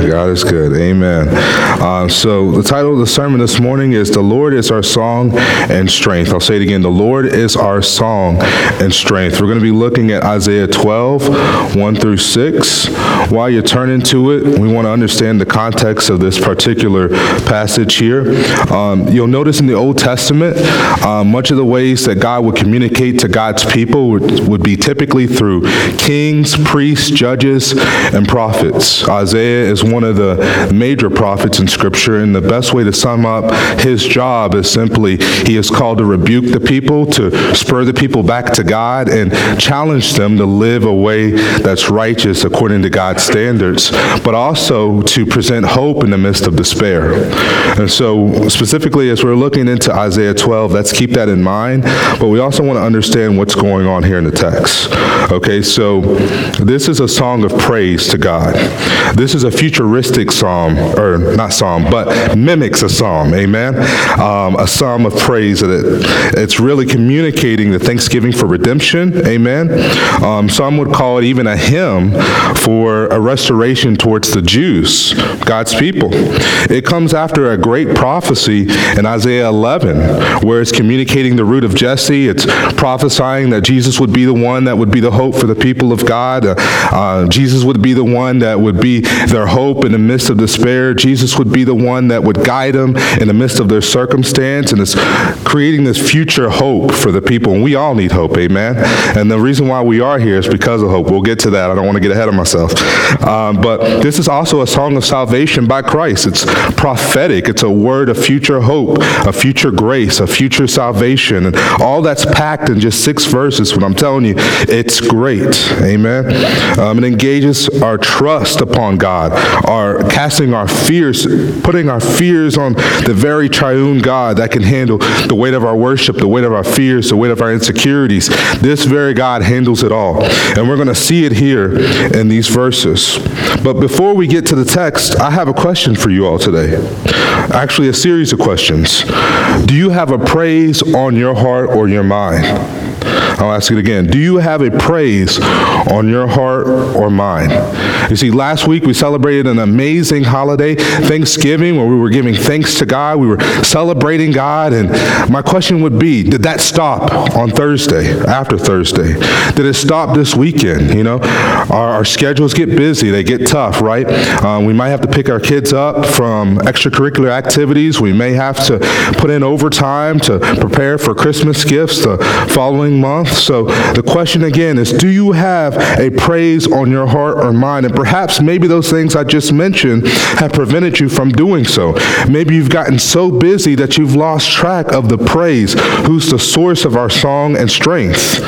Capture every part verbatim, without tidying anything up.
God is good. Amen. Uh, so the title of the sermon this morning is "The Lord is Our Song and Strength." I'll say it again. The Lord is our song and strength. We're going to be looking at Isaiah twelve, one through six. While you're turning to it, we want to understand the context of this particular passage here. Um, you'll notice in the Old Testament, uh, much of the ways that God would communicate to God's people would, would be typically through kings, priests, judges, and prophets. Isaiah is one of the major prophets in Scripture, and the best way to sum up his job is simply he is called to rebuke the people, to spur the people back to God, and challenge them to live a way that's righteous according to God's standards, but also to present hope in the midst of despair. And so specifically as we're looking into Isaiah twelve, let's keep that in mind, but we also want to understand what's going on here in the text. Okay, so this is a song of praise to God. This is a futuristic psalm, or not psalm, but mimics a psalm, amen? Um, a psalm of praise. That it, it's really communicating the thanksgiving for redemption, amen? Um, some would call it even a hymn for a restoration towards the Jews, God's people. It comes after a great prophecy in Isaiah eleven, where it's communicating the root of Jesse. It's prophesying that Jesus would be the one that would be the hope for the people of God. Uh, uh, Jesus would be the one that would be their hope in the midst of despair. Jesus would be the one that would guide them in the midst of their circumstance, and it's creating this future hope for the people. And we all need hope, amen? And the reason why we are here is because of hope. We'll get to that. I don't want to get ahead of myself. Um, but this is also a song of salvation by Christ. It's prophetic. It's a word of future hope, a future grace, a future salvation, and all that's packed in just six verses. What I'm telling you, it's great, amen? Um, it engages our trust upon God, our casting our fears, putting our fears on the very triune God that can handle the weight of our worship, the weight of our fears, the weight of our insecurities. This very God handles it all. And we're going to see it here in these verses. But before we get to the text, I have a question for you all today. Actually, a series of questions. Do you have a praise on your heart or your mind? I'll ask it again. Do you have a praise on your heart or mind? You see, last week we celebrated an amazing holiday, Thanksgiving, where we were giving thanks to God. We were celebrating God. And my question would be, did that stop on Thursday, after Thursday? Did it stop this weekend? You know, our, our schedules get busy. They get tough, right? Um, we might have to pick our kids up from extracurricular activities. We may have to put in overtime to prepare for Christmas gifts the following month. So the question again is, do you have a praise on your heart or mind? And perhaps maybe those things I just mentioned have prevented you from doing so. Maybe you've gotten so busy that you've lost track of the praise, who's the source of our song and strength.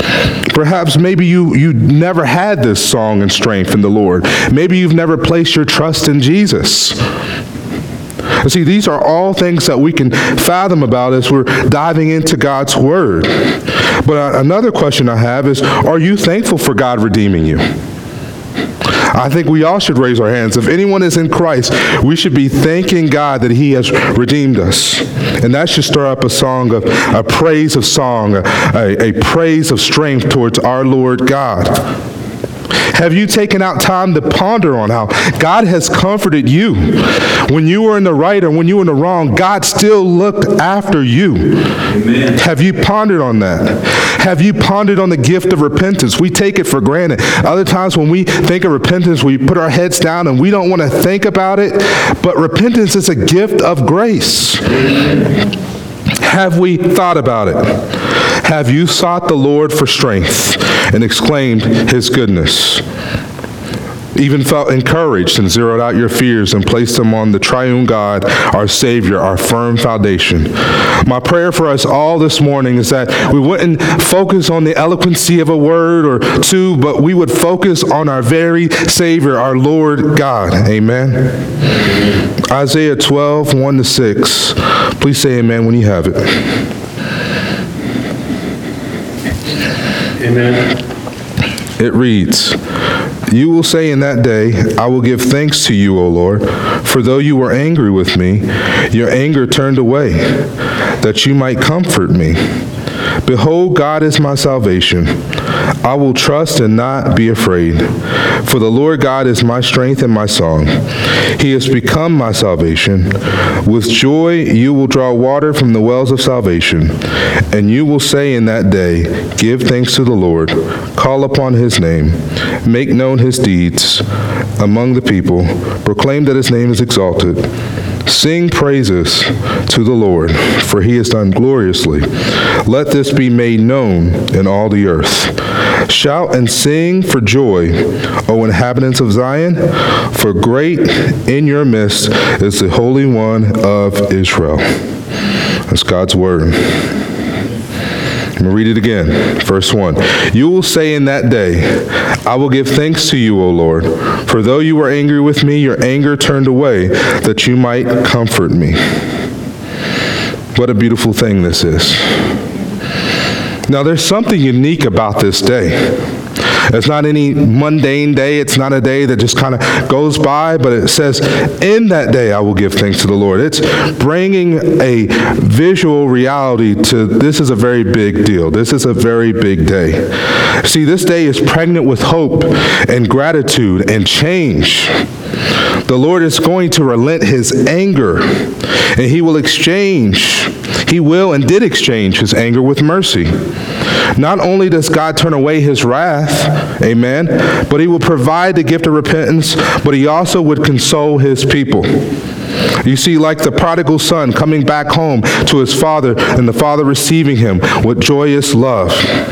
Perhaps maybe you, you never had this song and strength in the Lord. Maybe you've never placed your trust in Jesus. See, these are all things that we can fathom about as we're diving into God's Word. But another question I have is, are you thankful for God redeeming you? I think we all should raise our hands. If anyone is in Christ, we should be thanking God that He has redeemed us. And that should stir up a song of, a praise of song, a, a, a praise of strength towards our Lord God. Have you taken out time to ponder on how God has comforted you? When you were in the right or when you were in the wrong, God still looked after you. Amen. Have you pondered on that? Have you pondered on the gift of repentance? We take it for granted. Other times when we think of repentance, we put our heads down and we don't want to think about it. But repentance is a gift of grace. Amen. Have we thought about it? Have you sought the Lord for strength and exclaimed His goodness? Even felt encouraged and zeroed out your fears and placed them on the triune God, our Savior, our firm foundation. My prayer for us all this morning is that we wouldn't focus on the eloquency of a word or two, but we would focus on our very Savior, our Lord God. Amen. Isaiah twelve, one to six. Please say amen when you have it. Amen. It reads, "You will say in that day, I will give thanks to you, O Lord, for though you were angry with me, your anger turned away, that you might comfort me. Behold, God is my salvation. I will trust and not be afraid. For the Lord God is my strength and my song. He has become my salvation. With joy you will draw water from the wells of salvation, and you will say in that day, give thanks to the Lord, call upon his name, make known his deeds among the people, proclaim that his name is exalted. Sing praises to the Lord, for he has done gloriously. Let this be made known in all the earth. Shout and sing for joy, O inhabitants of Zion, for great in your midst is the Holy One of Israel. That's God's word. I'm going to read it again. Verse one. You will say in that day, I will give thanks to you, O Lord, for though you were angry with me, your anger turned away, that you might comfort me. What a beautiful thing this is. Now, there's something unique about this day. It's not any mundane day. It's not a day that just kind of goes by, but it says, in that day I will give thanks to the Lord. It's bringing a visual reality to this is a very big deal. This is a very big day. See, this day is pregnant with hope and gratitude and change. The Lord is going to relent his anger, and he will exchange, he will and did exchange his anger with mercy. Not only does God turn away his wrath, amen, but he will provide the gift of repentance, but he also would console his people. You see, like the prodigal son coming back home to his father and the father receiving him with joyous love.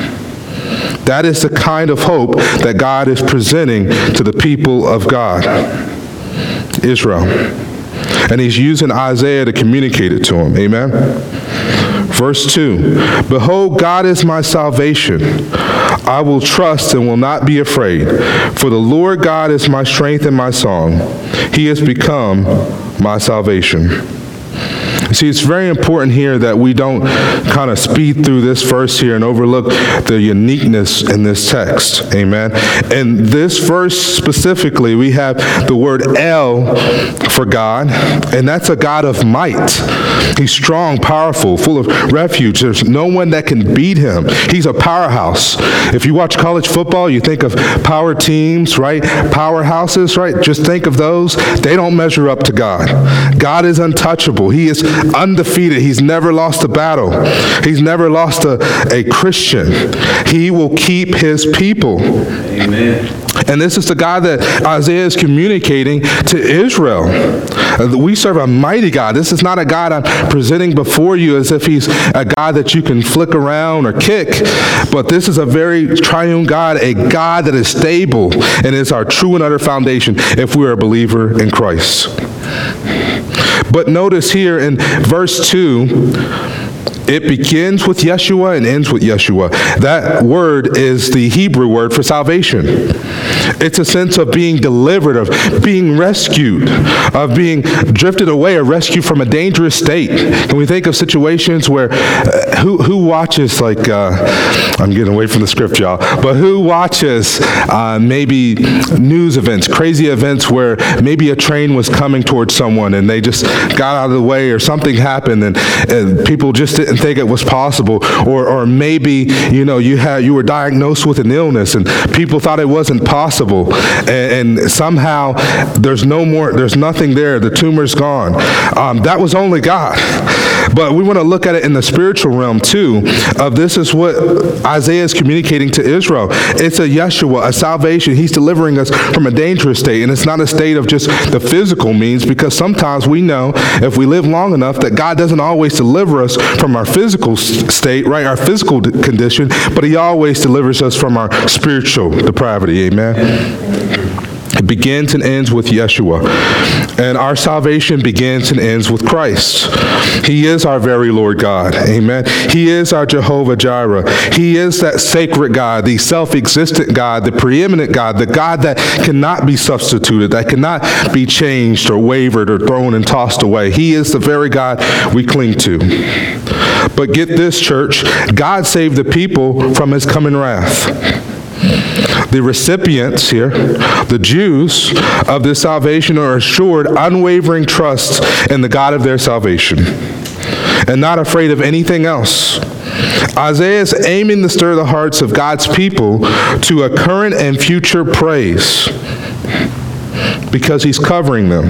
That is the kind of hope that God is presenting to the people of God, Israel. And he's using Isaiah to communicate it to him, amen? Verse two, behold, God is my salvation. I will trust and will not be afraid. For the Lord God is my strength and my song. He has become my salvation. See, it's very important here that we don't kind of speed through this verse here and overlook the uniqueness in this text. Amen. In this verse specifically, we have the word El for God, and that's a God of might. He's strong, powerful, full of refuge. There's no one that can beat him. He's a powerhouse. If you watch college football, you think of power teams, right? Powerhouses, right? Just think of those. They don't measure up to God. God is untouchable. He is undefeated. He's never lost a battle. He's never lost a, a Christian. He will keep his people. Amen. And this is the God that Isaiah is communicating to Israel. We serve a mighty God. This is not a God I'm presenting before you as if he's a God that you can flick around or kick, but this is a very triune God, a God that is stable and is our true and utter foundation if we're a believer in Christ. But notice here in verse two, it begins with Yeshua and ends with Yeshua. That word is the Hebrew word for salvation. It's a sense of being delivered, of being rescued, of being drifted away or rescued from a dangerous state. Can we think of situations where uh, who who watches, like, uh, I'm getting away from the script, y'all, but who watches uh, maybe news events, crazy events where maybe a train was coming towards someone and they just got out of the way or something happened and, and people just didn't think it was possible, or or maybe, you know, you had you were diagnosed with an illness and people thought it wasn't possible. And, and somehow there's no more, there's nothing there. The tumor's gone. Um, that was only God. But we want to look at it in the spiritual realm too. Of this is what Isaiah is communicating to Israel. It's a Yeshua, a salvation. He's delivering us from a dangerous state, and it's not a state of just the physical means, because sometimes we know if we live long enough that God doesn't always deliver us from our physical state, right, our physical condition, but he always delivers us from our spiritual depravity. Amen. It begins and ends with Yeshua. And our salvation begins and ends with Christ. He is our very Lord God. Amen. He is our Jehovah Jireh. He is that sacred God, the self-existent God, the preeminent God, the God that cannot be substituted, that cannot be changed or wavered or thrown and tossed away. He is the very God we cling to. But get this, church, God saved the people from his coming wrath. The recipients here, the Jews of this salvation, are assured unwavering trust in the God of their salvation and not afraid of anything else. Isaiah is aiming to stir the hearts of God's people to a current and future praise because he's covering them.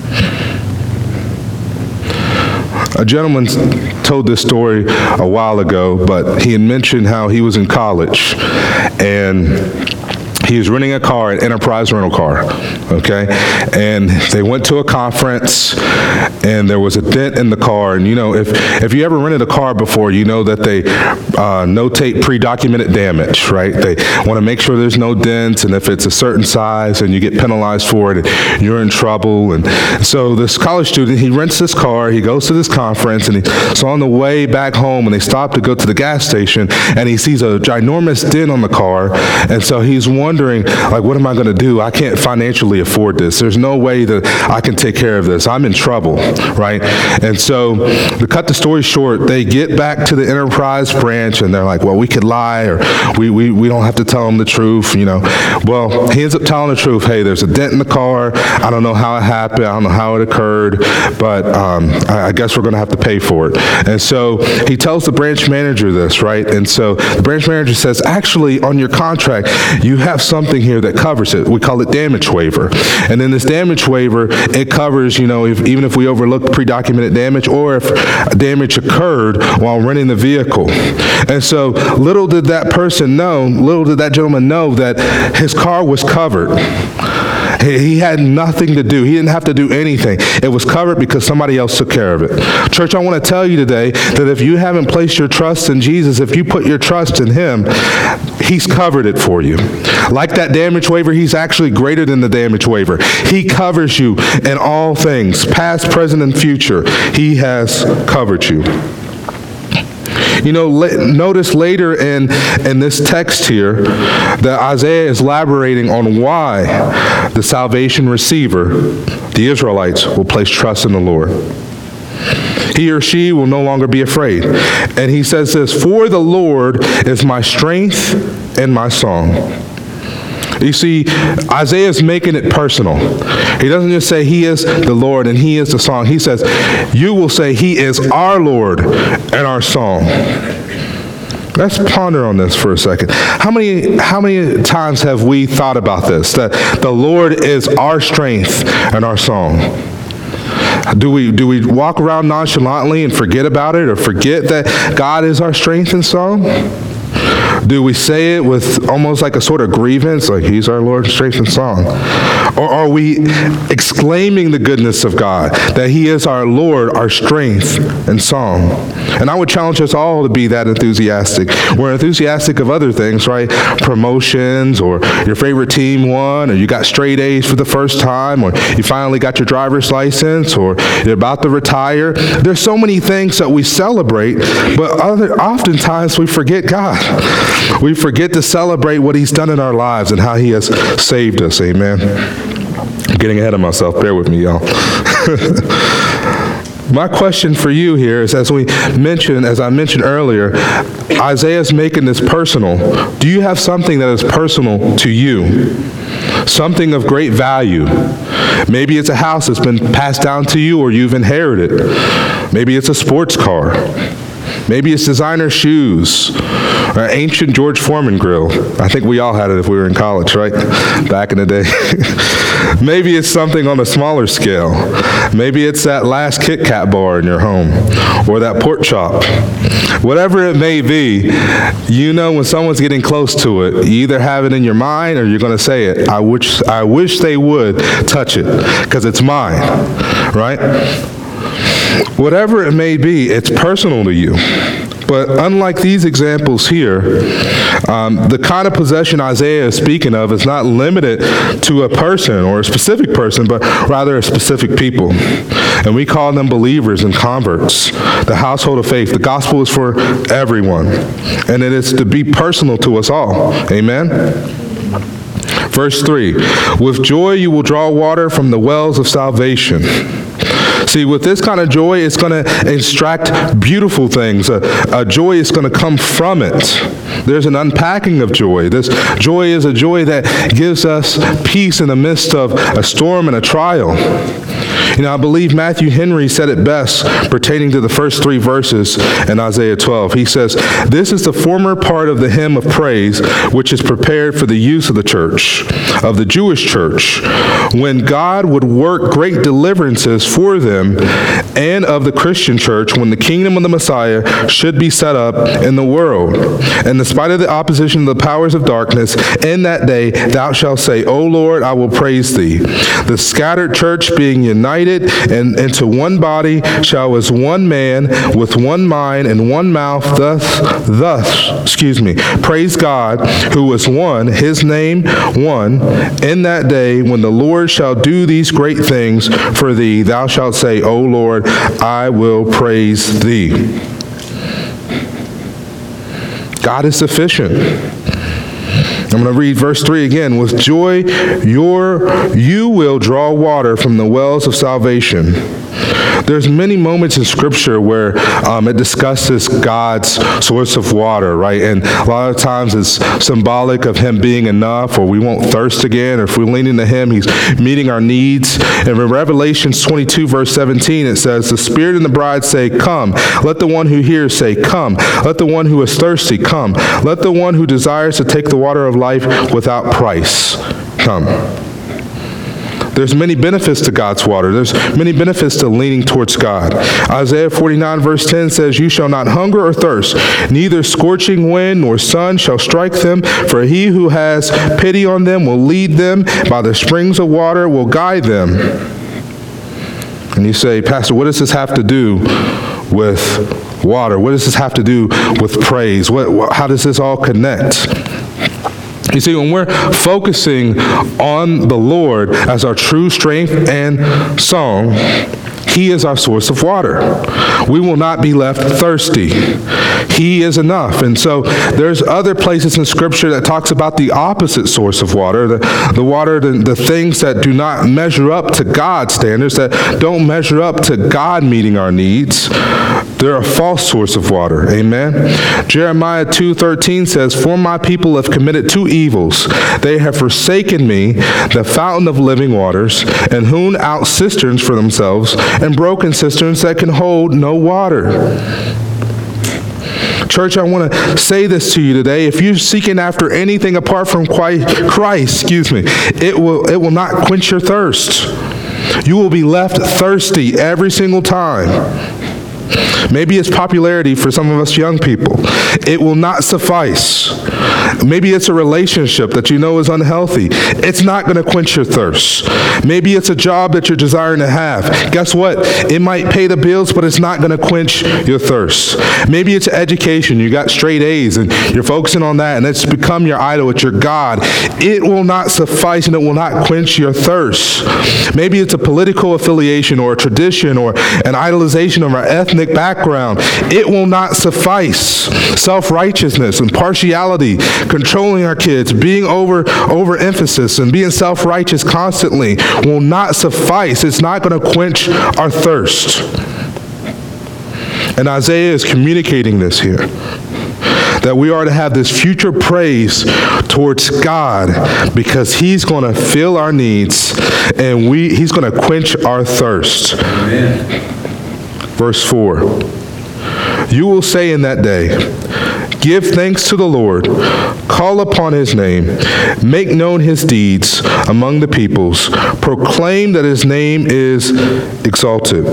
A gentleman told this story a while ago, but he had mentioned how he was in college and he was renting a car, an Enterprise rental car, okay? And they went to a conference, and there was a dent in the car. And, you know, if, if you ever rented a car before, you know that they uh, notate pre-documented damage, right? They want to make sure there's no dents, and if it's a certain size and you get penalized for it, you're in trouble. And so this college student, he rents this car, he goes to this conference, and he, so on the way back home, and they stop to go to the gas station, and he sees a ginormous dent on the car, and so he's wondering, like, what am I going to do? I can't financially afford this. There's no way that I can take care of this. I'm in trouble, right? And so to cut the story short, they get back to the Enterprise branch and they're like, well, we could lie, or we, we, we don't have to tell them the truth, you know. Well, he ends up telling the truth. Hey, there's a dent in the car. I don't know how it happened. I don't know how it occurred, but um, I, I guess we're going to have to pay for it. And so he tells the branch manager this, right? And so the branch manager says, actually, on your contract, you have something here that covers it. We call it damage waiver. And in this damage waiver, it covers, you know, if, even if we overlook pre-documented damage or if damage occurred while renting the vehicle. And so little did that person know, little did that gentleman know that his car was covered. He had nothing to do. He didn't have to do anything. It was covered because somebody else took care of it. Church, I want to tell you today that if you haven't placed your trust in Jesus, if you put your trust in him, he's covered it for you. Like that damage waiver, he's actually greater than the damage waiver. He covers you in all things, past, present, and future. He has covered you. You know, notice later in, in this text here that Isaiah is elaborating on why the salvation receiver, the Israelites, will place trust in the Lord. He or she will no longer be afraid. And he says this, for the Lord is my strength and my song. You see, Isaiah is making it personal. He doesn't just say he is the Lord and he is the song. He says, you will say he is our Lord and our song. Let's ponder on this for a second. How many, how many times have we thought about this? That the Lord is our strength and our song. Do we, do we walk around nonchalantly and forget about it, or forget that God is our strength and song? Do we say it with almost like a sort of grievance, like he's our Lord, strength and song? Or are we exclaiming the goodness of God, that he is our Lord, our strength and song? And I would challenge us all to be that enthusiastic. We're enthusiastic of other things, right? Promotions, or your favorite team won, or you got straight A's for the first time, or you finally got your driver's license, or you're about to retire. There's so many things that we celebrate, but other, oftentimes we forget God. We forget to celebrate what he's done in our lives and how he has saved us. Amen. I'm getting ahead of myself. Bear with me, y'all. My question for you here is, as we mentioned, as I mentioned earlier, Isaiah's making this personal. Do you have something that is personal to you? Something of great value. Maybe it's a house that's been passed down to you or you've inherited. Maybe it's a sports car. Maybe it's designer shoes, or ancient George Foreman grill. I think we all had it if we were in college, right? Back in the day. Maybe it's something on a smaller scale. Maybe it's that last Kit Kat bar in your home, or that pork chop. Whatever it may be, you know when someone's getting close to it, you either have it in your mind or you're going to say it. I wish, I wish they would touch it, because it's mine, right? Whatever it may be, it's personal to you. But unlike these examples here, um, the kind of possession Isaiah is speaking of is not limited to a person or a specific person, but rather a specific people. And we call them believers and converts, the household of faith. The gospel is for everyone, and it is to be personal to us all. Amen? Verse three, with joy you will draw water from the wells of salvation. See, with this kind of joy, it's going to extract beautiful things. A, a joy is going to come from it. There's an unpacking of joy. This joy is a joy that gives us peace in the midst of a storm and a trial. You know, I believe Matthew Henry said it best pertaining to the first three verses in Isaiah twelve. He says, "This is the former part of the hymn of praise, which is prepared for the use of the church, of the Jewish church, when God would work great deliverances for them, and of the Christian church, when the kingdom of the Messiah should be set up in the world. And in spite of the opposition of the powers of darkness, in that day thou shalt say, O Lord, I will praise thee. The scattered church being united and into one body shall as one man with one mind and one mouth thus, thus, excuse me, praise God, who is one, his name one. In that day when the Lord shall do these great things for thee, thou shalt say, O Lord, I will praise thee." God is sufficient. I'm going to read verse three again. "With joy your you will draw water from the wells of salvation." There's many moments in Scripture where um, it discusses God's source of water, right? And a lot of times it's symbolic of Him being enough, or we won't thirst again, or if we lean into Him, He's meeting our needs. And in Revelation twenty-two, verse seventeen, it says, "The Spirit and the bride say, Come. Let the one who hears say, Come. Let the one who is thirsty come. Let the one who desires to take the water of life without price come." There's many benefits to God's water. There's many benefits to leaning towards God. Isaiah forty-nine verse ten says, "You shall not hunger or thirst, neither scorching wind nor sun shall strike them, for he who has pity on them will lead them, by the springs of water will guide them." And you say, "Pastor, what does this have to do with water? What does this have to do with praise? What, how does this all connect?" You see, when we're focusing on the Lord as our true strength and song, He is our source of water. We will not be left thirsty. He is enough. And so there's other places in Scripture that talks about the opposite source of water, the, the water, the, the things that do not measure up to God's standards, that don't measure up to God meeting our needs. They're a false source of water. Amen. Jeremiah two thirteen says, "For my people have committed two evils. They have forsaken me, the fountain of living waters, and hewn out cisterns for themselves, and broken cisterns that can hold no water." Church, I want to say this to you today. If you're seeking after anything apart from Christ, excuse me, it will it will not quench your thirst. You will be left thirsty every single time. Maybe it's popularity for some of us young people. It will not suffice. Maybe it's a relationship that you know is unhealthy. It's not going to quench your thirst. Maybe it's a job that you're desiring to have. Guess what? It might pay the bills, but it's not going to quench your thirst. Maybe it's education. You got straight A's and you're focusing on that, and it's become your idol. It's your God. It will not suffice, and it will not quench your thirst. Maybe it's a political affiliation or a tradition or an idolization of our ethnic background. It will not suffice. Self-righteousness and partiality, controlling our kids, being over overemphasis and being self-righteous constantly will not suffice. It's not going to quench our thirst. And Isaiah is communicating this here, that we are to have this future praise towards God because He's going to fill our needs and we He's going to quench our thirst. Amen. Verse four, "You will say in that day, Give thanks to the Lord, call upon His name, make known His deeds among the peoples, proclaim that His name is exalted."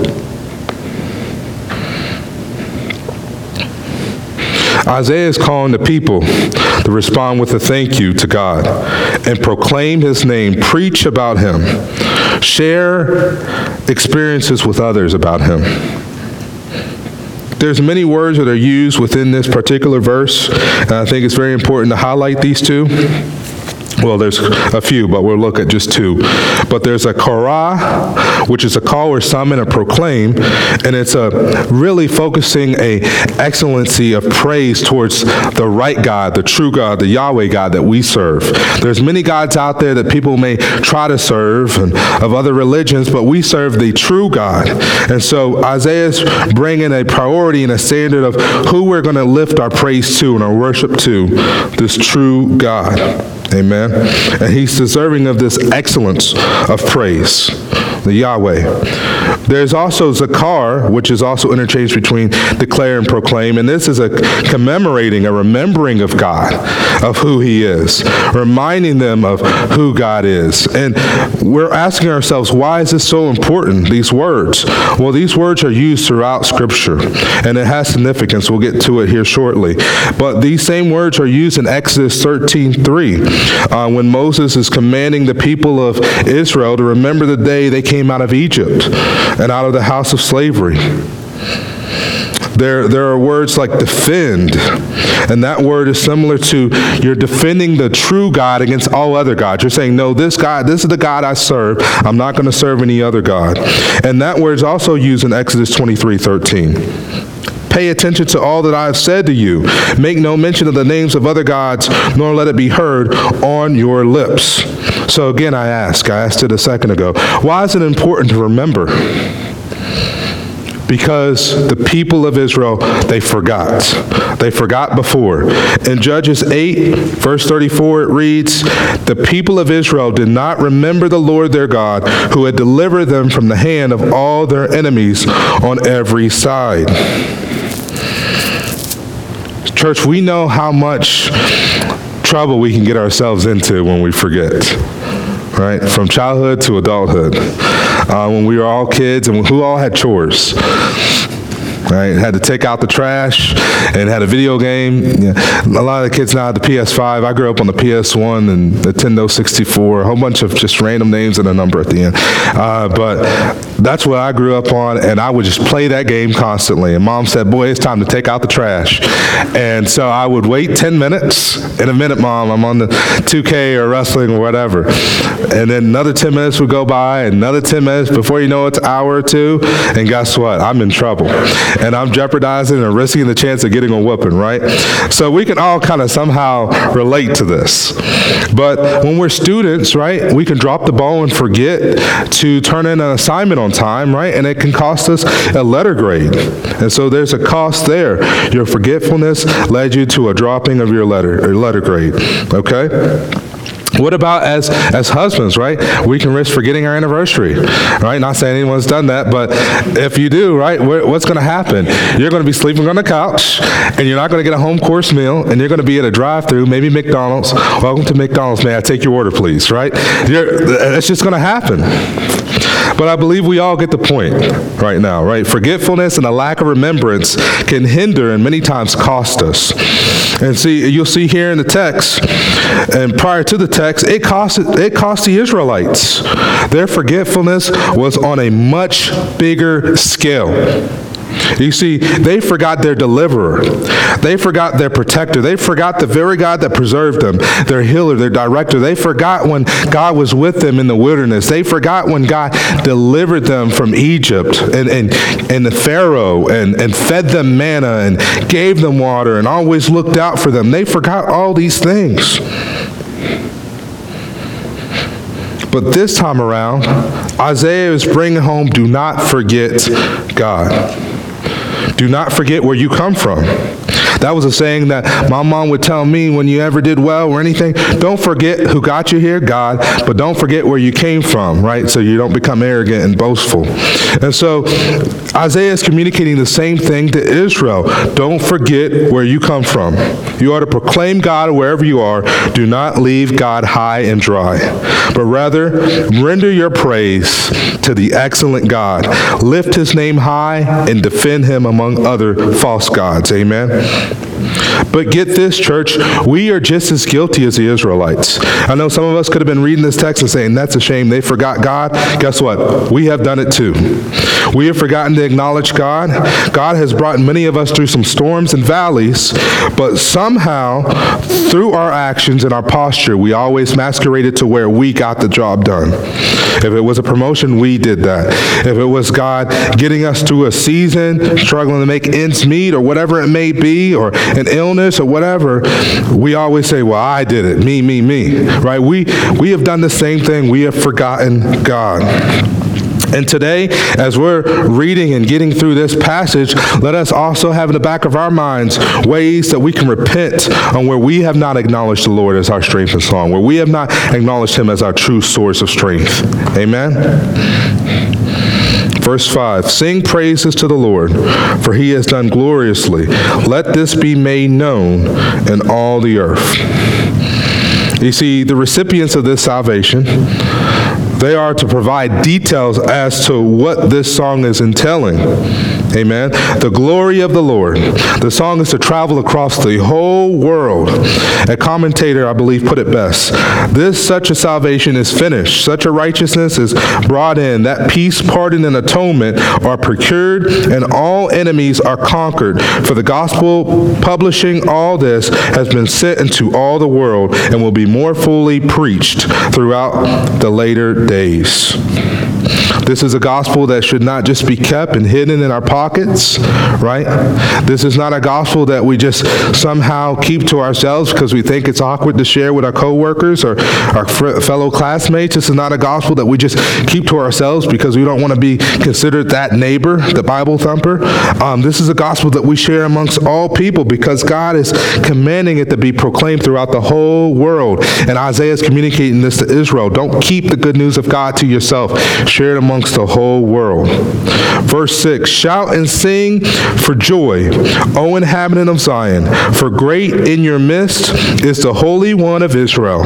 Isaiah is calling the people to respond with a thank you to God and proclaim His name, preach about Him, share experiences with others about Him. There's many words that are used within this particular verse, and I think it's very important to highlight these two. Well, there's a few, but we'll look at just two. But there's a kara, which is a call or summon, a proclaim, and it's a really focusing a excellency of praise towards the right God, the true God, the Yahweh God that we serve. There's many gods out there that people may try to serve and of other religions, but we serve the true God. And so Isaiah's bringing a priority and a standard of who we're going to lift our praise to and our worship to, this true God. Amen. And He's deserving of this excellence of praise. the Yahweh. There's also Zakar, which is also interchanged between declare and proclaim, and this is a commemorating, a remembering of God, of who he is, reminding them of who God is. And we're asking ourselves, why is this so important, these words? Well, these words are used throughout Scripture, and it has significance. We'll get to it here shortly. But these same words are used in Exodus thirteen three, uh, when Moses is commanding the people of Israel to remember the day they came out of Egypt and out of the house of slavery. There, there are words like defend, and that word is similar to you're defending the true God against all other gods. You're saying, no, this God, this is the God I serve. I'm not going to serve any other God. And that word is also used in Exodus twenty-three thirteen. Pay attention to all that I have said to you. Make no mention of the names of other gods, nor let it be heard on your lips. So again, I ask, I asked it a second ago, why is it important to remember? Because the people of Israel, they forgot. They forgot before. In Judges eight, verse thirty-four, it reads, the people of Israel did not remember the Lord their God, who had delivered them from the hand of all their enemies on every side. Church, we know how much trouble we can get ourselves into when we forget, right? From childhood to adulthood. Uh, when we were all kids and who all had chores, right? Had to take out the trash and had a video game. Yeah. A lot of the kids now have the P S five. I grew up on the P S one and the Nintendo sixty-four, a whole bunch of just random names and a number at the end. Uh, but that's what I grew up on, and I would just play that game constantly. And Mom said, boy, it's time to take out the trash. And so I would wait ten minutes. In a minute, Mom, I'm on the two K or wrestling or whatever. And then another ten minutes would go by, another ten minutes. Before you know it, it's an hour or two. And guess what? I'm in trouble. And I'm jeopardizing and risking the chance of getting a whooping, right? So we can all kind of somehow relate to this. But when we're students, right, we can drop the ball and forget to turn in an assignment on time, right? And it can cost us a letter grade. And so there's a cost there. Your forgetfulness led you to a dropping of your letter or letter grade, okay? What about as as husbands, right? We can risk forgetting our anniversary, right? Not saying anyone's done that, but if you do, right, what's going to happen? You're going to be sleeping on the couch, and you're not going to get a home course meal, and you're going to be at a drive-thru, maybe McDonald's. Welcome to McDonald's. May I take your order, please, right? You're, it's just going to happen. But I believe we all get the point right now, right? Forgetfulness and a lack of remembrance can hinder and many times cost us. And see, you'll see here in the text, and prior to the text, it cost it cost the Israelites. Their forgetfulness was on a much bigger scale. You see, they forgot their deliverer. They forgot their protector. They forgot the very God that preserved them, their healer, their director. They forgot when God was with them in the wilderness. They forgot when God delivered them from Egypt and, and, and the Pharaoh and, and fed them manna and gave them water and always looked out for them. They forgot all these things. But this time around, Isaiah is bringing home, do not forget God. Do not forget where you come from. That was a saying that my mom would tell me when you ever did well or anything. Don't forget who got you here, God, but don't forget where you came from, right? So you don't become arrogant and boastful. And so Isaiah is communicating the same thing to Israel. Don't forget where you come from. You are to proclaim God wherever you are. Do not leave God high and dry, but rather render your praise to the excellent God. Lift his name high and defend him among other false gods. Amen. But get this, church, we are just as guilty as the Israelites. I know some of us could have been reading this text and saying, that's a shame, they forgot God. Guess what? We have done it too. We have forgotten to acknowledge God. God has brought many of us through some storms and valleys, but somehow, through our actions and our posture, we always masqueraded to where we got the job done. If it was a promotion, we did that. If it was God getting us through a season, struggling to make ends meet or whatever it may be, or an illness or whatever, we always say, well, I did it, me, me, me, right? We, we have done the same thing. We have forgotten God. And today, as we're reading and getting through this passage, let us also have in the back of our minds ways that we can repent on where we have not acknowledged the Lord as our strength and song, where we have not acknowledged him as our true source of strength. Amen? Verse five, sing praises to the Lord, for he has done gloriously. Let this be made known in all the earth. You see, the recipients of this salvation, they are to provide details as to what this song is entailing. Amen. The glory of the Lord. The song is to travel across the whole world. A commentator, I believe, put it best. This, such a salvation is finished. Such a righteousness is brought in. That peace, pardon, and atonement are procured, and all enemies are conquered. For the gospel publishing all this has been sent into all the world and will be more fully preached throughout the later days. This is a gospel that should not just be kept and hidden in our pockets, right? This is not a gospel that we just somehow keep to ourselves because we think it's awkward to share with our coworkers or our fr- fellow classmates. This is not a gospel that we just keep to ourselves because we don't want to be considered that neighbor, the Bible thumper. Um, this is a gospel that we share amongst all people because God is commanding it to be proclaimed throughout the whole world. And Isaiah is communicating this to Israel. Don't keep the good news of God to yourself. Share it amongst the whole world. Verse six, shout and sing for joy, O inhabitant of Zion, for great in your midst is the Holy One of Israel.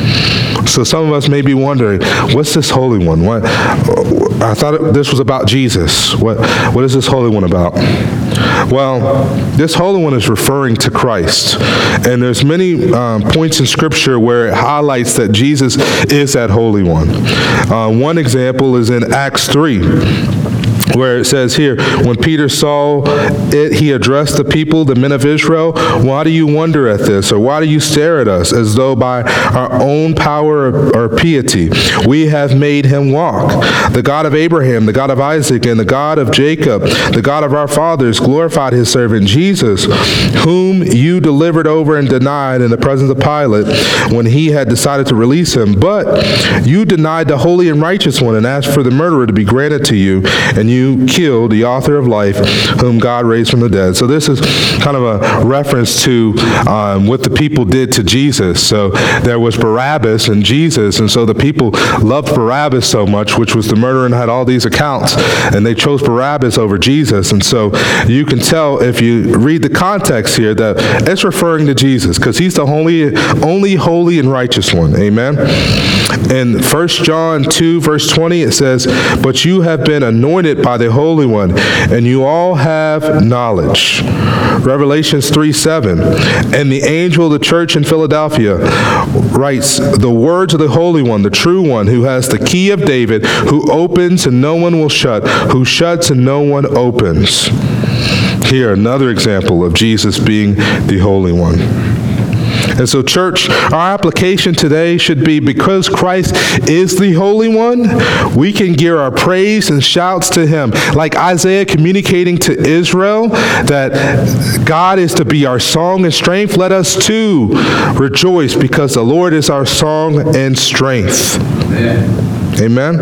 So some of us may be wondering, what's this Holy One? What? I thought this was about Jesus. What? What is this Holy One about? Well, this Holy One is referring to Christ. And there's many um, points in Scripture where it highlights that Jesus is that Holy One. Uh, one example is in Acts three. Where it says here, when Peter saw it, he addressed the people, the men of Israel, why do you wonder at this? Or why do you stare at us as though by our own power or piety we have made him walk? The God of Abraham, the God of Isaac, and the God of Jacob, the God of our fathers, glorified his servant Jesus, whom you delivered over and denied in the presence of Pilate when he had decided to release him. But you denied the holy and righteous one and asked for the murderer to be granted to you, and you You killed the author of life, whom God raised from the dead. So this is kind of a reference to um, what the people did to Jesus. So there was Barabbas and Jesus, and so the people loved Barabbas so much, which was the murderer and had all these accounts, and they chose Barabbas over Jesus. And so you can tell if you read the context here that it's referring to Jesus because he's the only, only holy and righteous one. Amen. In First John two, verse twenty, it says, but you have been anointed by the Holy One, and you all have knowledge. Revelations three seven, and the angel of the church in Philadelphia writes, the words of the Holy One, the true one, who has the key of David, who opens and no one will shut, who shuts and no one opens. Here, another example of Jesus being the Holy One. And so, church, our application today should be because Christ is the Holy One, we can gear our praise and shouts to him. Like Isaiah communicating to Israel that God is to be our song and strength, let us too rejoice because the Lord is our song and strength. Amen.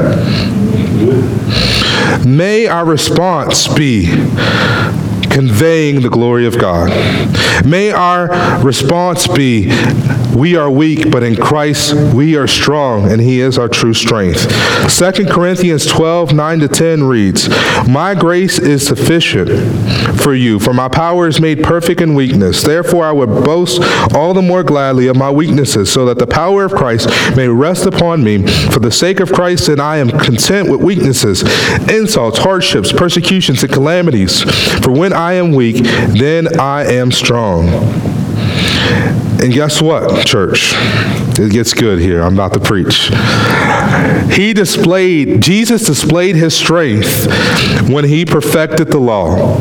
Amen. May our response be conveying the glory of God. May our response be, we are weak, but in Christ we are strong, and he is our true strength. Second Corinthians twelve, nine to ten reads, my grace is sufficient for you, for my power is made perfect in weakness. Therefore I would boast all the more gladly of my weaknesses, so that the power of Christ may rest upon me. For the sake of Christ, and I am content with weaknesses, insults, hardships, persecutions, and calamities. For when I am weak, then I am strong. And guess what, church? It gets good here. I'm about to preach. He displayed, Jesus displayed his strength when he perfected the law.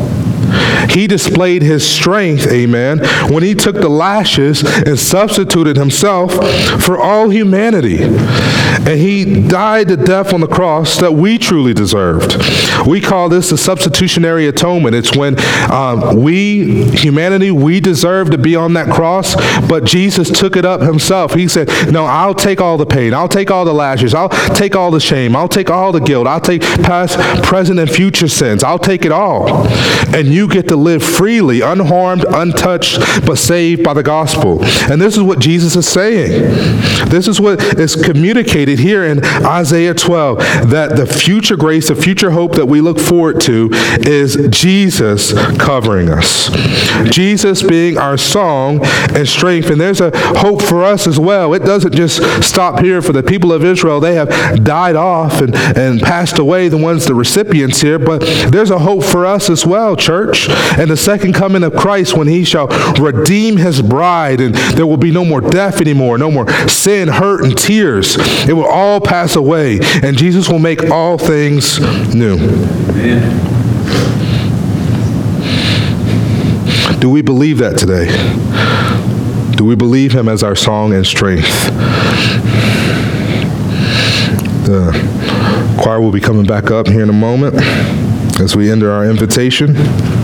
He displayed his strength, amen, when he took the lashes and substituted himself for all humanity. And he died the death on the cross that we truly deserved. We call this the substitutionary atonement. It's when um, we, humanity, we deserve to be on that cross, but Jesus took it up himself. He said, no, I'll take all the pain. I'll take all the lashes. I'll take all the shame. I'll take all the guilt. I'll take past, present, and future sins. I'll take it all. And you get to live freely, unharmed, untouched, but saved by the gospel. And this is what Jesus is saying. This is what is communicated here in Isaiah twelve, that the future grace, the future hope that we look forward to is Jesus covering us. Jesus being our song and strength. And there's a hope for us as well. It doesn't just stop here for the people of Israel. They have died off and, and passed away, the ones, the recipients here, but there's a hope for us as well, church. And the second coming of Christ, when he shall redeem his bride, and there will be no more death anymore, no more sin, hurt, and tears. It will all pass away, and Jesus will make all things new. Amen. Do we believe that today? Do we believe him as our song and strength? The choir will be coming back up here in a moment as we enter our invitation.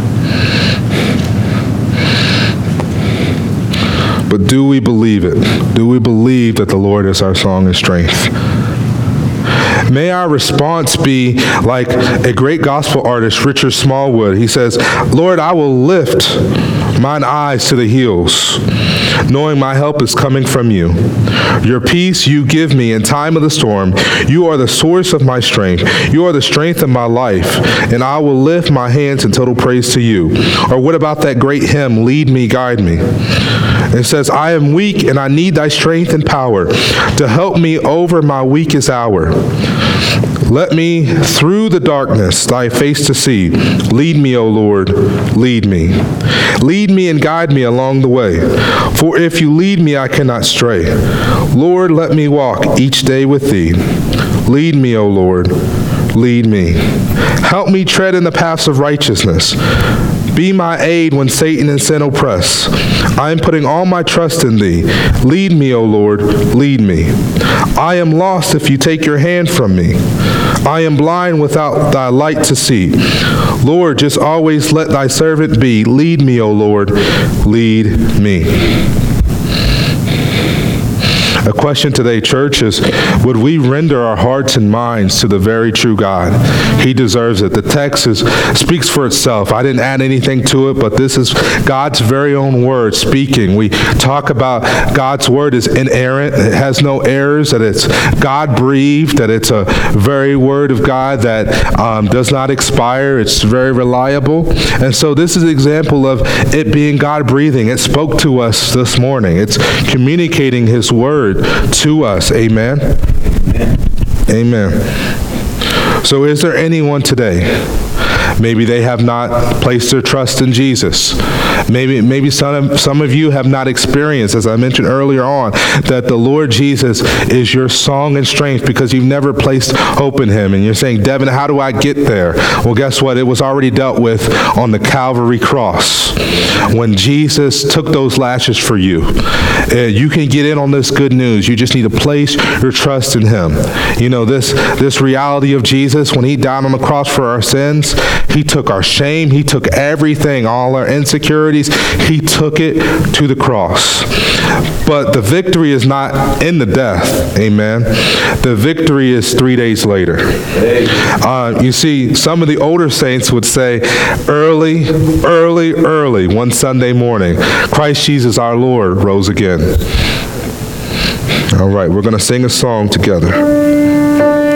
But do we believe it? Do we believe that the Lord is our song and strength? May our response be like a great gospel artist, Richard Smallwood. He says, Lord, I will lift mine eyes to the hills, knowing my help is coming from you. Your peace you give me in time of the storm. You are the source of my strength. You are the strength of my life, and I will lift my hands in total praise to you. Or what about that great hymn, Lead Me, Guide Me? It says, I am weak, and I need thy strength and power to help me over my weakest hour. Let me through the darkness thy face to see. Lead me, O Lord, lead me. Lead me and guide me along the way. For if you lead me, I cannot stray. Lord, let me walk each day with thee. Lead me, O Lord, lead me. Help me tread in the paths of righteousness. Be my aid when Satan and sin oppress. I am putting all my trust in thee. Lead me, O Lord, lead me. I am lost if you take your hand from me. I am blind without thy light to see. Lord, just always let thy servant be. Lead me, O Lord, lead me. A question today, church, is would we render our hearts and minds to the very true God? He deserves it. The text is, speaks for itself. I didn't add anything to it, but this is God's very own word speaking. We talk about God's word is inerrant. It has no errors, that it's God-breathed, that it's a very word of God that um, does not expire. It's very reliable. And so this is an example of it being God-breathing. It spoke to us this morning. It's communicating his word to us. Amen? Amen. Amen. So is there anyone today, maybe they have not placed their trust in Jesus. Maybe maybe some of, some of you have not experienced, as I mentioned earlier on, that the Lord Jesus is your song and strength because you've never placed hope in him. And you're saying, Devin, how do I get there? Well, guess what? It was already dealt with on the Calvary cross when Jesus took those lashes for you. Uh, you can get in on this good news. You just need to place your trust in him. You know, this, this reality of Jesus, when he died on the cross for our sins, he took our shame. He took everything, all our insecurities. He took it to the cross. But the victory is not in the death. Amen. The victory is three days later. Uh, you see, some of the older saints would say, early, early, early, one Sunday morning, Christ Jesus our Lord rose again. All right, we're going to sing a song together.